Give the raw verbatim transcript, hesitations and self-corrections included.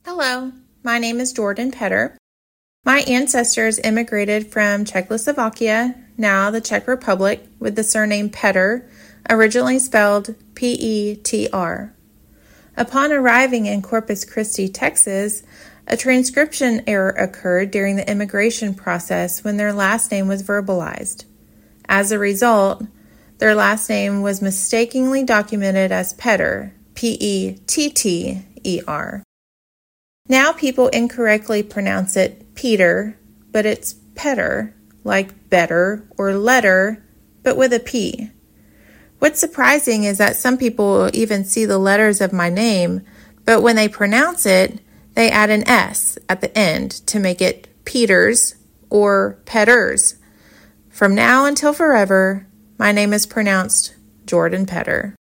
Hello, my name is Jordan Petter. My ancestors immigrated from Czechoslovakia, now the Czech Republic, with the surname Petter, originally spelled P E T R. Upon arriving in Corpus Christi, Texas, a transcription error occurred during the immigration process when their last name was verbalized. As a result, their last name was mistakenly documented as Petter, P E T T E R. Now people incorrectly pronounce it Peter, but it's Petter, like better or letter, but with a P. What's surprising is that some people even see the letters of my name, but when they pronounce it, they add an S at the end to make it Peters or Petters. From now until forever, my name is pronounced Jordan Petter.